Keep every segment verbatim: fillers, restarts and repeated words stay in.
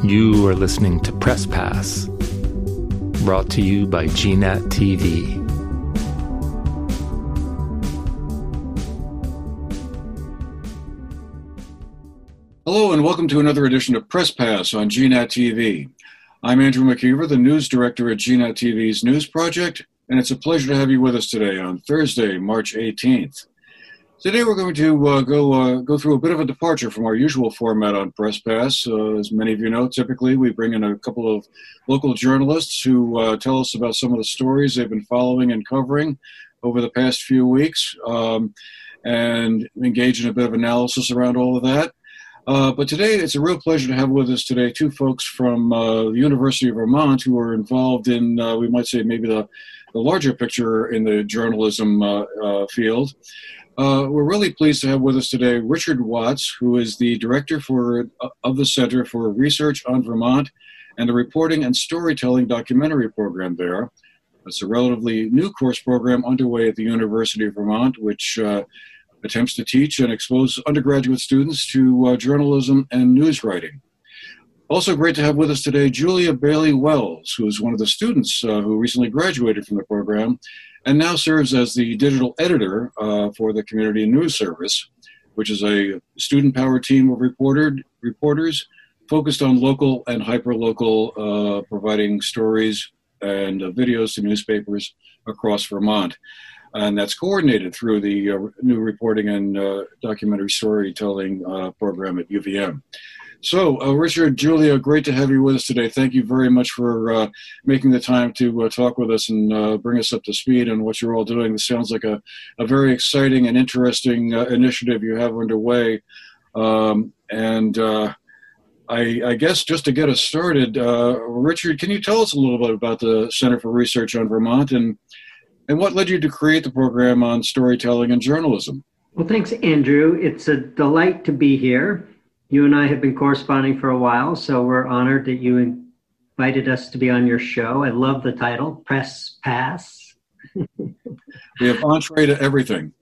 You are listening to Press Pass, brought to you by G NAT T V. Hello and welcome to another edition of Press Pass on G NAT T V. I'm Andrew McKeever, the news director at G NAT T V's News Project, and it's a pleasure to have you with us today on Thursday, March eighteenth. Today we're going to uh, go uh, go through a bit of a departure from our usual format on Press Pass. Uh, as many of you know, typically we bring in a couple of local journalists who uh, tell us about some of the stories they've been following and covering over the past few weeks, um, and engage in a bit of analysis around all of that. Uh, but today it's a real pleasure to have with us today two folks from uh, the University of Vermont who are involved in, uh, we might say, maybe the, the larger picture in the journalism uh, uh, field. Uh, we're really pleased to have with us today Richard Watts, who is the director for uh, of the Center for Research on Vermont and the Reporting and Storytelling Documentary Program there. It's a relatively new course program underway at the University of Vermont, which uh, attempts to teach and expose undergraduate students to uh, journalism and news writing. Also great to have with us today Julia Bailey Wells, who is one of the students uh, who recently graduated from the program and now serves as the digital editor uh, for the Community News Service, which is a student-powered team of reporter, reporters focused on local and hyper-local, uh, providing stories and uh, videos to newspapers across Vermont. And that's coordinated through the uh, new reporting and uh, documentary storytelling uh, program at U V M. So, uh, Richard, Julia, great to have you with us today. Thank you very much for uh, making the time to uh, talk with us and uh, bring us up to speed on what you're all doing. This sounds like a, a very exciting and interesting uh, initiative you have underway. Um, and uh, I, I guess just to get us started, uh, Richard, can you tell us a little bit about the Center for Research on Vermont and, and what led you to create the program on storytelling and journalism? Well, thanks, Andrew. It's a delight to be here. You and I have been corresponding for a while, so we're honored that you invited us to be on your show. I love the title, Press Pass. We have entree to everything.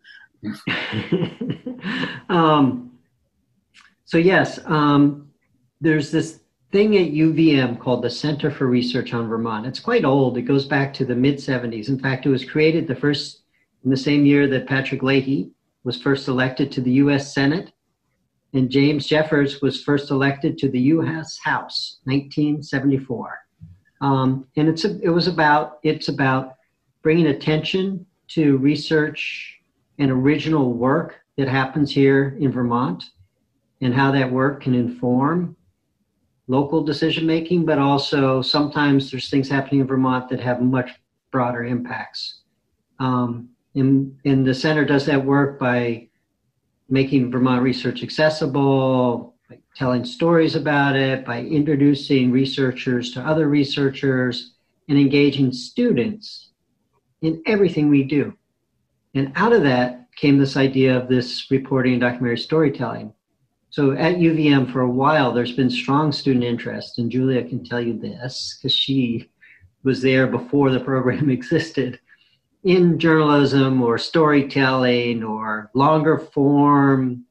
um, so yes, um, there's this thing at U V M called the Center for Research on Vermont. It's quite old. It goes back to the mid seventies. In fact, it was created the first in the same year that Patrick Leahy was first elected to the U S Senate. And James Jeffers was first elected to the U S House, nineteen seventy-four. Um, and it's a, it was about it's about bringing attention to research and original work that happens here in Vermont, and how that work can inform local decision making, but also sometimes there's things happening in Vermont that have much broader impacts. Um, and, and the center does that work by making Vermont research accessible, by telling stories about it, by introducing researchers to other researchers, and engaging students in everything we do. And out of that came this idea of this reporting and documentary storytelling. So at U V M for a while, there's been strong student interest, and Julia can tell you this, because she was there before the program existed, in journalism or storytelling or longer form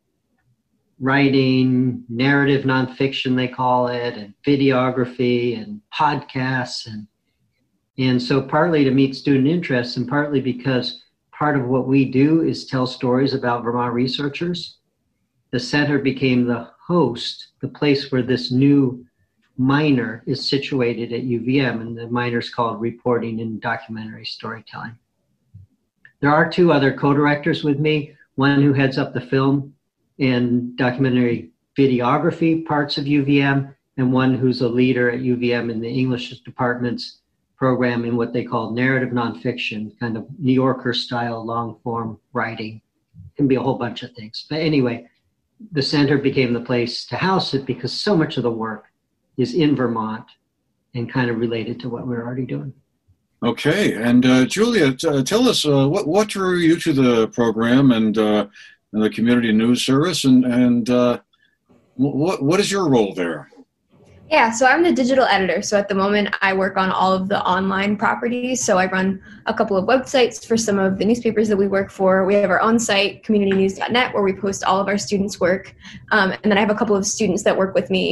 writing, narrative nonfiction they call it, and videography and podcasts. And, and so partly to meet student interests and partly because part of what we do is tell stories about Vermont researchers, the center became the host, the place where this new minor is situated at U V M, and the minor is called Reporting and Documentary Storytelling. There are two other co-directors with me, one who heads up the film and documentary videography parts of U V M, and one who's a leader at U V M in the English department's program in what they call narrative nonfiction, kind of New Yorker style long-form writing. It can be a whole bunch of things. But anyway, the center became the place to house it because so much of the work is in Vermont and kind of related to what we're already doing. Okay, and uh, Julia, t- uh, tell us uh, what what drew you to the program and, uh, and the Community News Service, and and uh, what what is your role there? Yeah, so I'm the digital editor. So at the moment, I work on all of the online properties. So I run a couple of websites for some of the newspapers that we work for. We have our own site, community news dot net, where we post all of our students' work. Um, and then I have a couple of students that work with me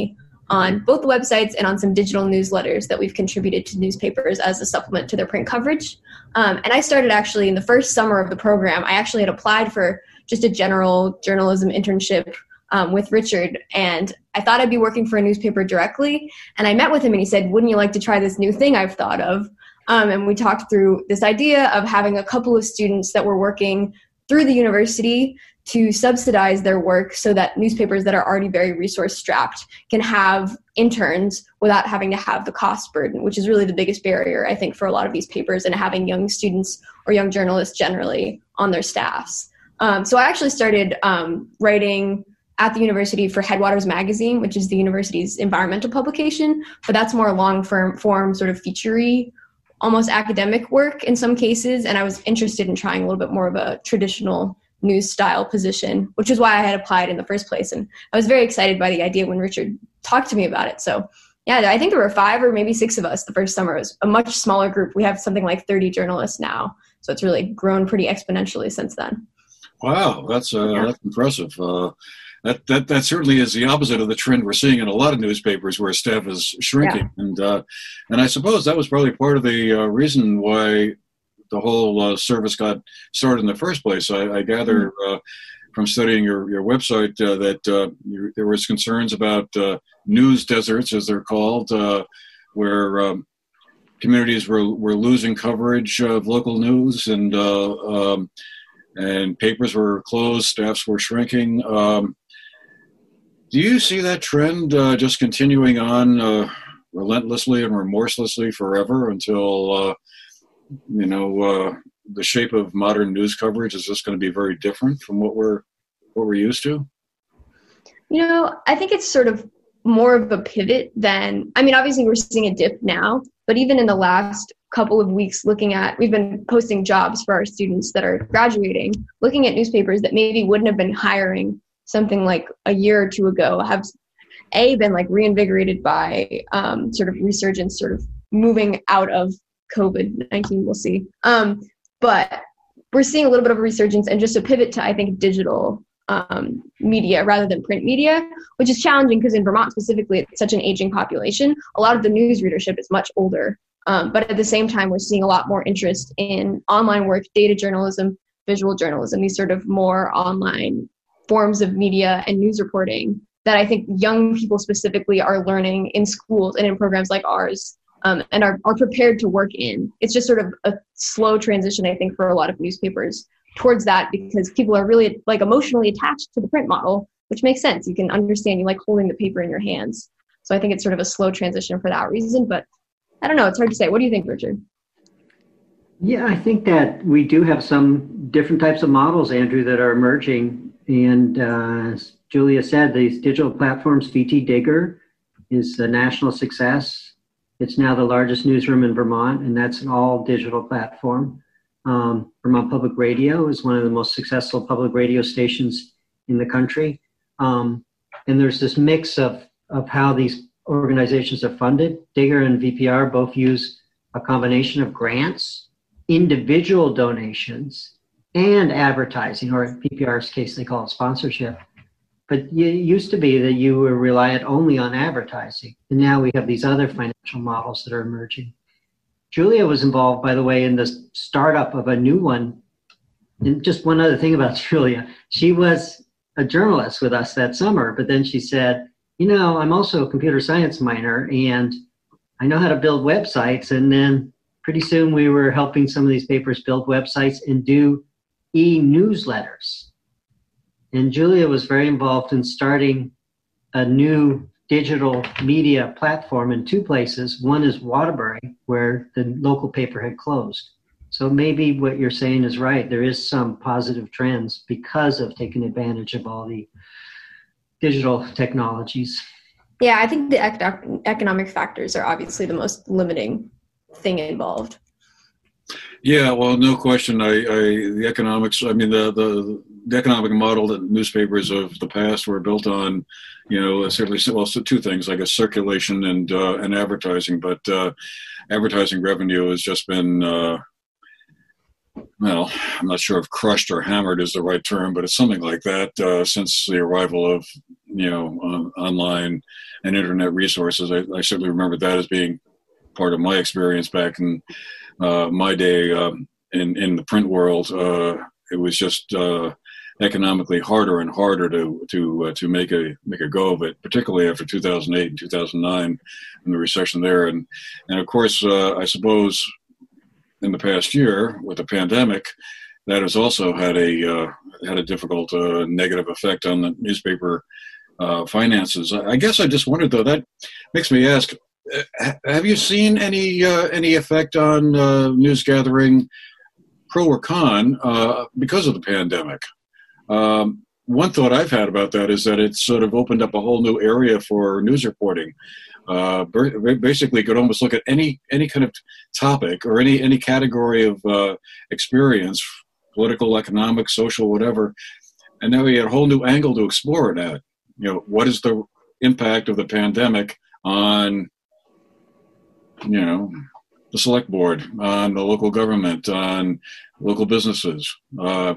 on both the websites and on some digital newsletters that we've contributed to newspapers as a supplement to their print coverage. Um, and I started actually in the first summer of the program. I actually had applied for just a general journalism internship um, with Richard, and I thought I'd be working for a newspaper directly. And I met with him and he said, wouldn't you like to try this new thing I've thought of? Um, and we talked through this idea of having a couple of students that were working through the university to subsidize their work so that newspapers that are already very resource strapped can have interns without having to have the cost burden, which is really the biggest barrier, I think, for a lot of these papers and having young students or young journalists generally on their staffs. Um, so I actually started um, writing at the university for Headwaters Magazine, which is the university's environmental publication, but that's more long form, form sort of feature-y, almost academic work in some cases. And I was interested in trying a little bit more of a traditional news style position, which is why I had applied in the first place. And I was very excited by the idea when Richard talked to me about it. So yeah, I think there were five or maybe six of us the first summer. It was a much smaller group. We have something like thirty journalists now. So it's really grown pretty exponentially since then. Wow, that's uh, Yeah. that's impressive. Uh, that that that certainly is the opposite of the trend we're seeing in a lot of newspapers where staff is shrinking, Yeah. and uh, and I suppose that was probably part of the uh, reason why the whole uh, service got started in the first place. I, I gather Mm-hmm. uh, from studying your your website uh, that uh, you, there was concerns about uh, news deserts, as they're called, uh, where um, communities were were losing coverage of local news, and uh, um, and papers were closed, staffs were shrinking. Um, do you see that trend uh, just continuing on uh, relentlessly and remorselessly forever until, uh, you know, uh, the shape of modern news coverage is just going to be very different from what we're what we're used to? You know, I think it's sort of more of a pivot than, I mean, obviously we're seeing a dip now, but even in the last couple of weeks looking at, we've been posting jobs for our students that are graduating, looking at newspapers that maybe wouldn't have been hiring something like a year or two ago, have A, been like reinvigorated by um, sort of resurgence, sort of moving out of COVID nineteen, we'll see. Um, but we're seeing a little bit of a resurgence and just a pivot to, I think, digital um, media rather than print media, which is challenging because in Vermont specifically, it's such an aging population. A lot of the news readership is much older. Um, but at the same time, we're seeing a lot more interest in online work, data journalism, visual journalism, these sort of more online forms of media and news reporting that I think young people specifically are learning in schools and in programs like ours um, and are, are prepared to work in. It's just sort of a slow transition, I think, for a lot of newspapers towards that because people are really like emotionally attached to the print model, which makes sense. You can understand you like holding the paper in your hands. So I think it's sort of a slow transition for that reason, but I don't know. It's hard to say. What do you think, Richard? Yeah, I think that we do have some different types of models, Andrew, that are emerging. And uh, as Julia said, these digital platforms, V T Digger is a national success. It's now the largest newsroom in Vermont, and that's an all digital platform. Um, Vermont Public Radio is one of the most successful public radio stations in the country. Um, and there's this mix of, of how these organizations are funded. Digger and V P R both use a combination of grants, individual donations, and advertising, or in P P R's case, they call it sponsorship. But it used to be that you were reliant only on advertising. And now we have these other financial models that are emerging. Julia was involved, by the way, in the startup of a new one. And just one other thing about Julia, she was a journalist with us that summer, but then she said, you know, I'm also a computer science minor and I know how to build websites. And then pretty soon we were helping some of these papers build websites and do e-newsletters. And Julia was very involved in starting a new digital media platform in two places. One is Waterbury, where the local paper had closed. So maybe what you're saying is right. There is some positive trends because of taking advantage of all the digital technologies. Yeah, I think the ec- economic factors are obviously the most limiting thing involved. Yeah, well, no question. I, I the economics. I mean, the, the the economic model that newspapers of the past were built on, you know, certainly well, so two things, I guess, circulation and uh, and advertising. But uh, advertising revenue has just been, uh, well, I'm not sure if crushed or hammered is the right term, but it's something like that uh, since the arrival of you know, on, online and internet resources. I, I certainly remember that as being part of my experience back in uh, my day um, in, in the print world. Uh, it was just uh, economically harder and harder to to uh, to make a make a go of it, particularly after two thousand eight and two thousand nine and the recession there. And and of course, uh, I suppose in the past year with the pandemic, that has also had a uh, had a difficult uh, negative effect on the newspaper uh, finances. I guess I just wondered, though, that makes me ask: have you seen any uh, any effect on uh, news gathering, pro or con, uh, because of the pandemic? Um, one thought I've had about that is that it's sort of opened up a whole new area for news reporting. Uh, basically, you could almost look at any any kind of topic or any any category of uh, experience, political, economic, social, whatever, and now we had a whole new angle to explore it at. You know, what is the impact of the pandemic on, you know, the select board, on the local government, on local businesses? Uh,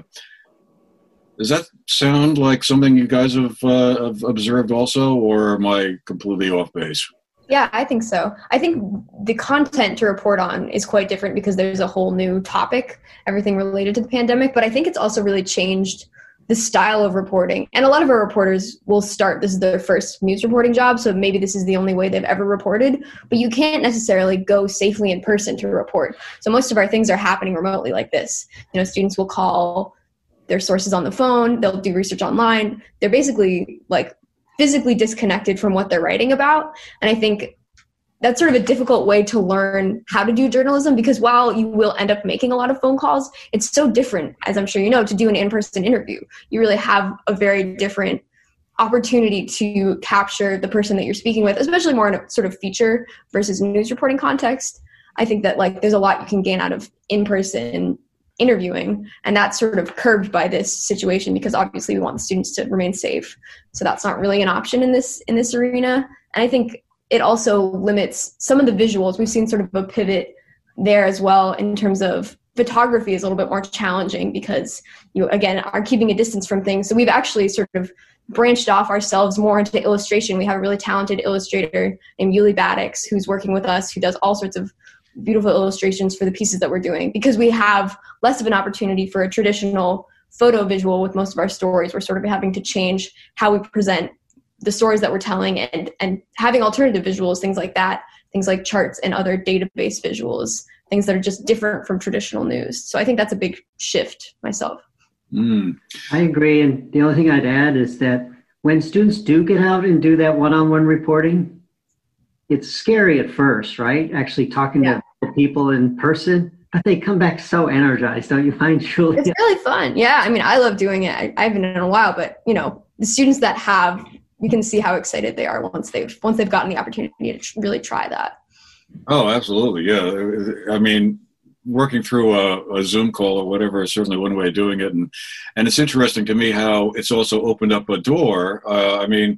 does that sound like something you guys have, uh, have observed also, or am I completely off base? Yeah, I think so. I think the content to report on is quite different because there's a whole new topic, everything related to the pandemic. But I think it's also really changed the style of reporting. And a lot of our reporters will start, this is their first news reporting job, so maybe this is the only way they've ever reported. But you can't necessarily go safely in person to report. So most of our things are happening remotely like this. You know, students will call their sources on the phone, they'll do research online. They're basically like physically disconnected from what they're writing about. And I think that's sort of a difficult way to learn how to do journalism, because while you will end up making a lot of phone calls, it's so different, as I'm sure you know, to do an in-person interview. You really have a very different opportunity to capture the person that you're speaking with, especially more in a sort of feature versus news reporting context. I think that like there's a lot you can gain out of in-person interviewing, and that's sort of curbed by this situation because obviously we want the students to remain safe. So that's not really an option in this in this arena. And I think it also limits some of the visuals. We've seen sort of a pivot there as well in terms of photography is a little bit more challenging because you, again, are keeping a distance from things. So we've actually sort of branched off ourselves more into illustration. We have a really talented illustrator named Yuli Baddix who's working with us, who does all sorts of beautiful illustrations for the pieces that we're doing, because we have less of an opportunity for a traditional photo visual with most of our stories. We're sort of having to change how we present the stories that we're telling and, and having alternative visuals, things like that, things like charts and other database visuals, things that are just different from traditional news. So I think that's a big shift myself. Mm. I agree. And the only thing I'd add is that when students do get out and do that one-on-one reporting, it's scary at first, right? Actually talking Yeah. to people in person, but they come back so energized, don't you find, Julia? It's really fun. Yeah, I mean, I love doing it. I, I haven't in a while, but you know, the students that have, you can see how excited they are once they've once they've gotten the opportunity to tr- really try that. Oh, absolutely, yeah. I mean, working through a, a Zoom call or whatever is certainly one way of doing it, and and it's interesting to me how it's also opened up a door. Uh, I mean,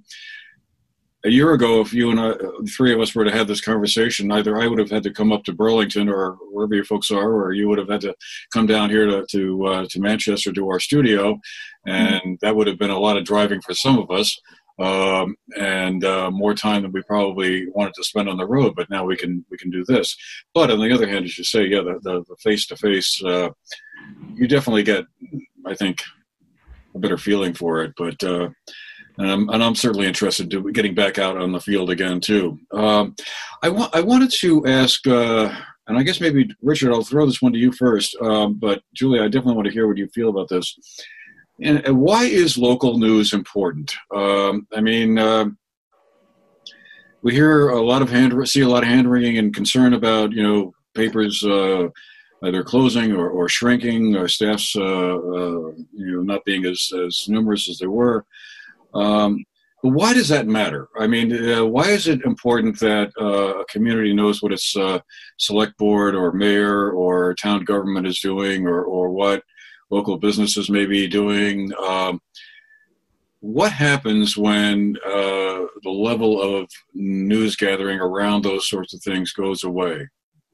a year ago, if you and I, the three of us were to have this conversation, either I would have had to come up to Burlington or wherever you folks are, or you would have had to come down here to to, uh, to Manchester to our studio, and mm-hmm. that would have been a lot of driving for some of us, um, and uh, more time than we probably wanted to spend on the road. But now we can we can do this. But on the other hand, as you say, yeah, the the, the face-to-face, uh, you definitely get, I think, a better feeling for it. But uh, And I'm, and I'm certainly interested in getting back out on the field again, too. Um, I, wa- I wanted to ask, uh, and I guess maybe, Richard, I'll throw this one to you first, um, but Julia, I definitely want to hear what you feel about this. And, and why is local news important? Um, I mean, uh, we hear a lot of hand, see a lot of hand-wringing and concern about, you know, papers uh, either closing or, or shrinking, or staffs, uh, uh, you know, not being as, as numerous as they were. Um, but why does that matter? I mean, uh, why is it important that uh, a community knows what its uh, select board or mayor or town government is doing, or, or what local businesses may be doing? Um, what happens when uh, the level of news gathering around those sorts of things goes away?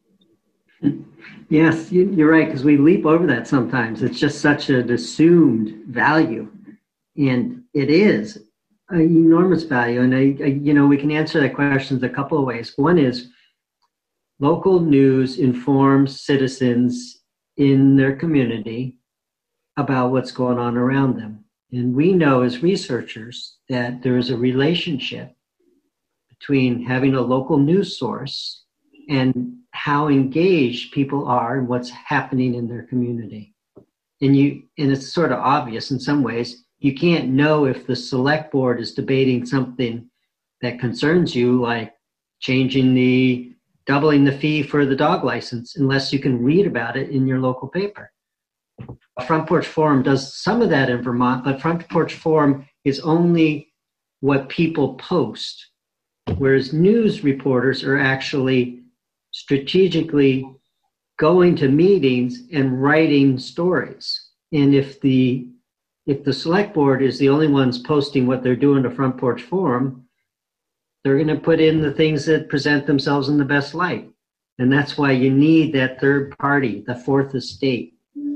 Yes, you're right, because we leap over that sometimes. It's just such an assumed value. And it is. enormous value. And, I, I, you know, we can answer that question a couple of ways. One is local news informs citizens in their community about what's going on around them. And we know as researchers that there is a relationship between having a local news source and how engaged people are in what's happening in their community. And you, and it's sort of obvious in some ways. You can't know if the select board is debating something that concerns you, like changing the, doubling the fee for the dog license, unless you can read about it in your local paper. Front Porch Forum does some of that in Vermont, but Front Porch Forum is only what people post, whereas news reporters are actually strategically going to meetings and writing stories. And if the if the select board is the only ones posting what they're doing to Front Porch Forum, they're going to put in the things that present themselves in the best light. And that's why you need that third party, the fourth estate.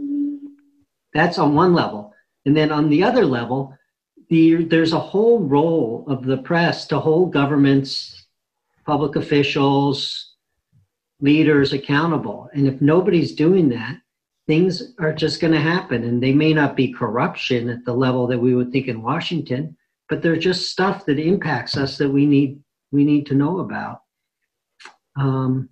That's on one level. And then on the other level, the, there's a whole role of the press to hold governments, public officials, leaders accountable. And if nobody's doing that, things are just going to happen. And they may not be corruption at the level that we would think in Washington, but they're just stuff that impacts us that we need we need to know about. Um,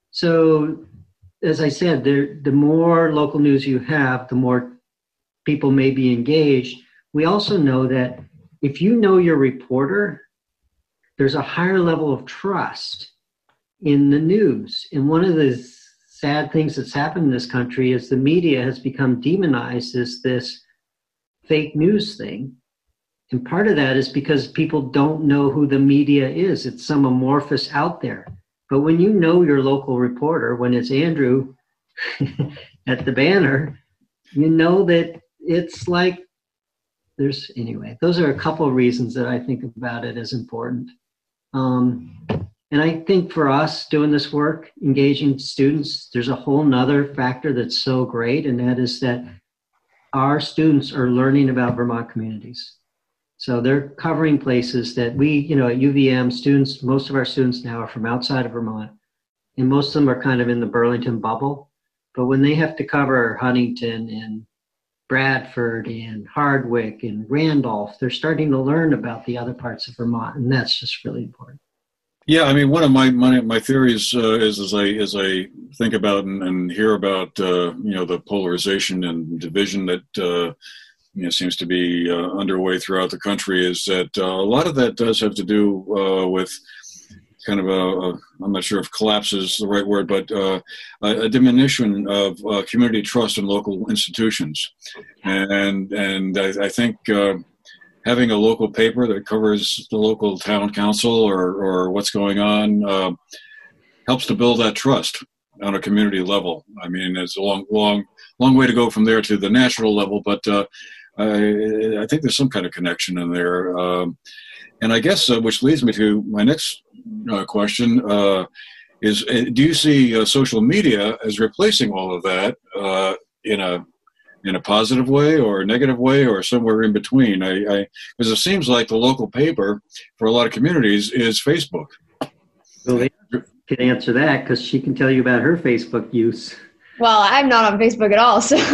so, as I said, there, the more local news you have, the more people may be engaged. We also know that if you know your reporter, there's a higher level of trust in the news. And one of the sad things that's happened in this country is the media has become demonized as this fake news thing. And part of that is because people don't know who the media is. It's some amorphous out there. But when you know your local reporter, when it's Andrew at the Banner, you know that it's like there's, anyway, those are a couple of reasons that I think about it as important. Um, and I think for us doing this work, engaging students, there's a whole nother factor that's so great, and that is that our students are learning about Vermont communities. So they're covering places that we, you know, at U V M, students, most of our students now are from outside of Vermont, and most of them are kind of in the Burlington bubble. But when they have to cover Huntington and Bradford and Hardwick and Randolph, they're starting to learn about the other parts of Vermont, and that's just really important. Yeah, I mean, one of my my, my theories uh, is as I as I think about and, and hear about uh, you know the polarization and division that uh, you know seems to be uh, underway throughout the country, is that uh, a lot of that does have to do uh, with kind of a, a I'm not sure if collapse is the right word, but uh, a, a diminution of uh, community trust in local institutions, and and I, I think. Uh, Having a local paper that covers the local town council or, or what's going on uh, helps to build that trust on a community level. I mean, it's a long, long, long way to go from there to the national level, but uh, I, I think there's some kind of connection in there. Um, and I guess, uh, which leads me to my next uh, question, uh, is uh, do you see uh, social media as replacing all of that uh, in a in a positive way or a negative way or somewhere in between? I, because it seems like the local paper for a lot of communities is Facebook. Well, they can answer that because she can tell you about her Facebook use. Well, I'm not on Facebook at all, so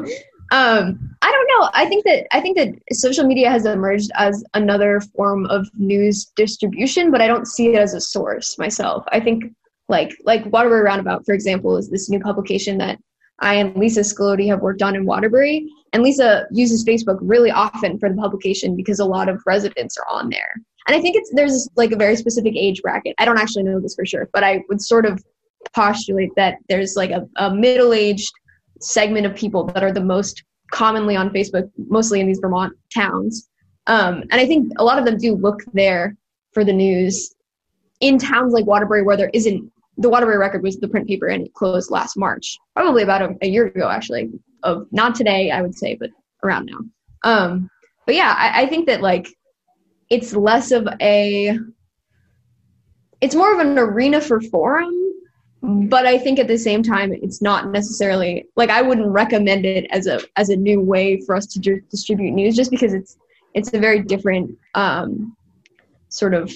um, I don't know. I think that I think that social media has emerged as another form of news distribution, but I don't see it as a source myself. I think like like Waterbury Roundabout, for example, is this new publication that I and Lisa Scalodi have worked on in Waterbury, and Lisa uses Facebook really often for the publication because a lot of residents are on there. And I think it's there's like a very specific age bracket. I don't actually know this for sure, but I would sort of postulate that there's like a, a middle-aged segment of people that are the most commonly on Facebook, mostly in these Vermont towns. Um, and I think a lot of them do look there for the news. In towns like Waterbury where there isn't, the Waterbury Record was the print paper and it closed last March, probably about a, a year ago, actually. Of not today, I would say, but around now. Um, but yeah, I, I think that like it's less of a, it's more of an arena for forum, but I think at the same time, it's not necessarily like I wouldn't recommend it as a as a new way for us to d- distribute news, just because it's it's a very different um, sort of,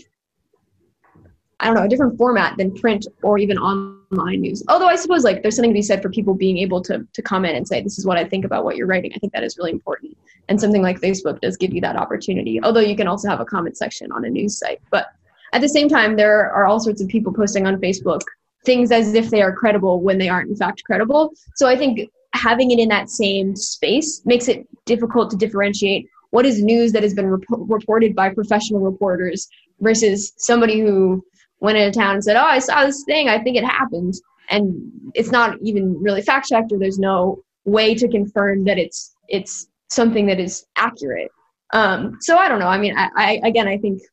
I don't know, a different format than print or even online news. Although I suppose like there's something to be said for people being able to to comment and say, this is what I think about what you're writing. I think that is really important. And something like Facebook does give you that opportunity. Although you can also have a comment section on a news site. But at the same time, there are all sorts of people posting on Facebook things as if they are credible when they aren't in fact credible. So I think having it in that same space makes it difficult to differentiate what is news that has been rep- reported by professional reporters versus somebody who went into town and said, oh, I saw this thing, I think it happened. And it's not even really fact checked, or there's no way to confirm that it's it's something that is accurate. Um, so I don't know. I mean, I, I again, I think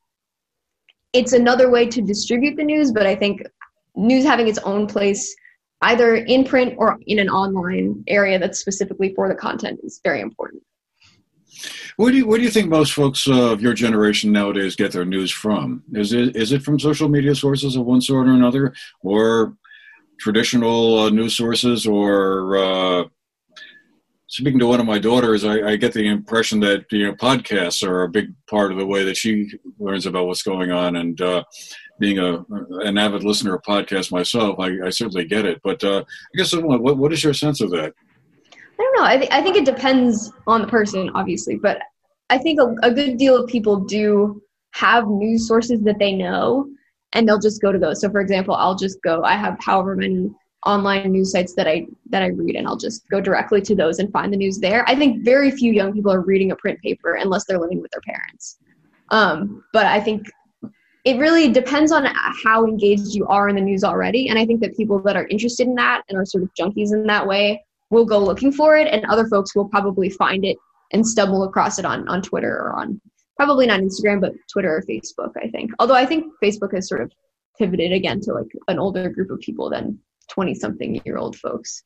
it's another way to distribute the news, but I think news having its own place, either in print or in an online area that's specifically for the content, is very important. Where do you, where do you think most folks uh, of your generation nowadays get their news from? Is it is it from social media sources of one sort or another, or traditional uh, news sources? Or uh, speaking to one of my daughters, I, I get the impression that you know podcasts are a big part of the way that she learns about what's going on. And uh, being a an avid listener of podcasts myself, I, I certainly get it. But uh, I guess what what is your sense of that? I don't know. I, th- I think it depends on the person, obviously, but I think a, a good deal of people do have news sources that they know, and they'll just go to those. So, for example, I'll just go. I have however many online news sites that I that I read, and I'll just go directly to those and find the news there. I think very few young people are reading a print paper unless they're living with their parents. Um, but I think it really depends on how engaged you are in the news already, and I think that people that are interested in that and are sort of junkies in that way will go looking for it, and other folks will probably find it and stumble across it on, on Twitter or on, probably not Instagram, but Twitter or Facebook, I think. Although I think Facebook has sort of pivoted again to like an older group of people than twenty-something-year-old folks.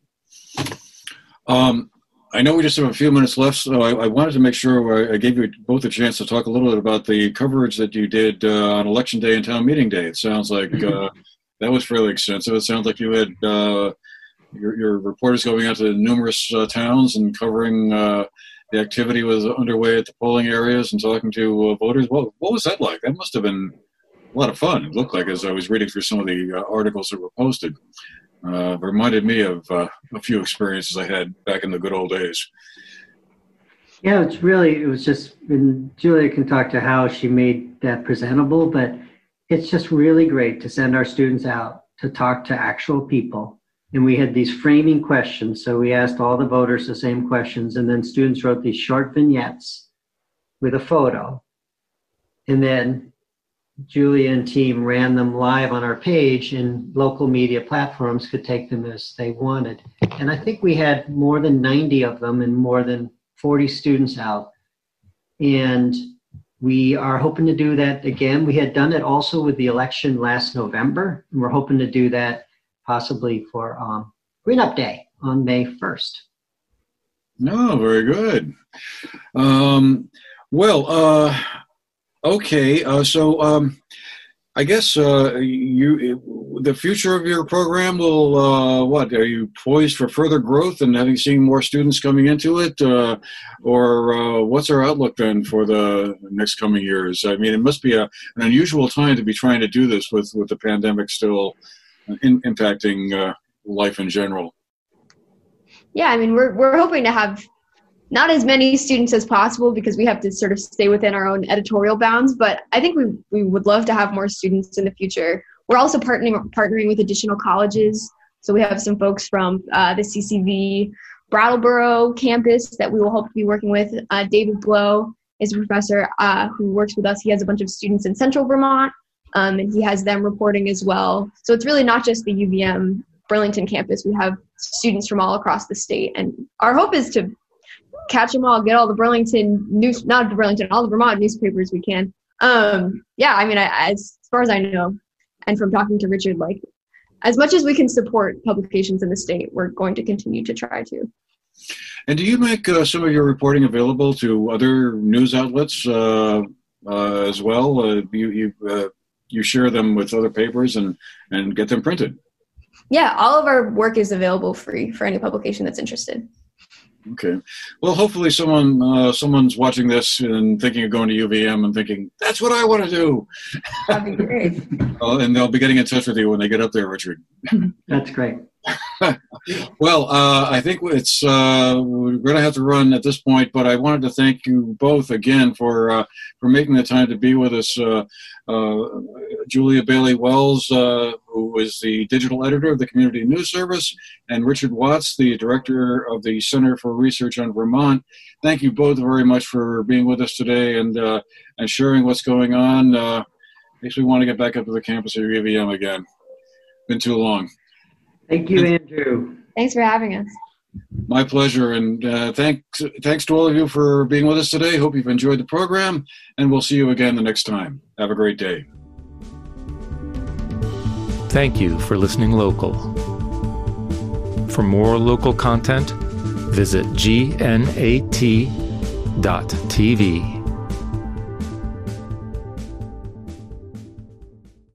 Um, I know we just have a few minutes left, so I, I wanted to make sure I gave you both a chance to talk a little bit about the coverage that you did uh, on Election Day and Town Meeting Day. It sounds like uh, that was fairly extensive. It sounds like you had uh, your, your reporters going out to numerous uh, towns and covering uh, the activity was underway at the polling areas and talking to uh, voters. What, what was that like? That must have been a lot of fun, it looked like, as I was reading through some of the uh, articles that were posted. Uh, reminded me of uh, a few experiences I had back in the good old days. Yeah, it's really, it was just, and Julia can talk to how she made that presentable, but it's just really great to send our students out to talk to actual people. And we had these framing questions. So we asked all the voters the same questions, and then students wrote these short vignettes with a photo. And then Julia and team ran them live on our page, and local media platforms could take them as they wanted. And I think we had more than ninety of them and more than forty students out. And we are hoping to do that again. We had done it also with the election last November, and we're hoping to do that possibly for um, Green Up Day on May first. No, very good. Um, well, uh, okay, uh, so um, I guess uh, you, the future of your program will, uh, what, are you poised for further growth and having seen more students coming into it? Uh, or uh, what's our outlook then for the next coming years? I mean, it must be a, an unusual time to be trying to do this with, with the pandemic still in, impacting uh, life in general. Yeah, I mean, we're we're hoping to have not as many students as possible because we have to sort of stay within our own editorial bounds, but I think we we would love to have more students in the future. We're also partnering partnering with additional colleges. So we have some folks from uh, the C C V Brattleboro campus that we will hope to be working with. Uh, David Blow is a professor uh, who works with us. He has a bunch of students in Central Vermont. Um, and he has them reporting as well. So it's really not just the U V M Burlington campus. We have students from all across the state. And our hope is to catch them all, get all the Burlington news, not the Burlington, all the Vermont newspapers we can. Um, yeah, I mean, I, as, as far as I know, and from talking to Richard, like, as much as we can support publications in the state, we're going to continue to try to. And do you make uh, some of your reporting available to other news outlets uh, uh, as well? Uh, you, you uh, you share them with other papers and, and get them printed? Yeah, all of our work is available free for any publication that's interested. Okay. Well, hopefully someone uh, someone's watching this and thinking of going to U V M and thinking, that's what I want to do. That'd be great. uh, and they'll be getting in touch with you when they get up there, Richard. That's great. Well, uh, I think it's uh, we're going to have to run at this point, but I wanted to thank you both again for uh, for making the time to be with us. Uh, uh, Julia Bailey Wells, uh, who is the digital editor of the Community News Service, and Richard Watts, the director of the Center for Research on Vermont. Thank you both very much for being with us today and uh, and sharing what's going on. Uh, makes me want to get back up to the campus of U V M again. Been too long. Thank you, Andrew. Thanks for having us. My pleasure, and uh, thanks thanks to all of you for being with us today. Hope you've enjoyed the program, and we'll see you again the next time. Have a great day. Thank you for listening local. For more local content, visit G N A T dot T V.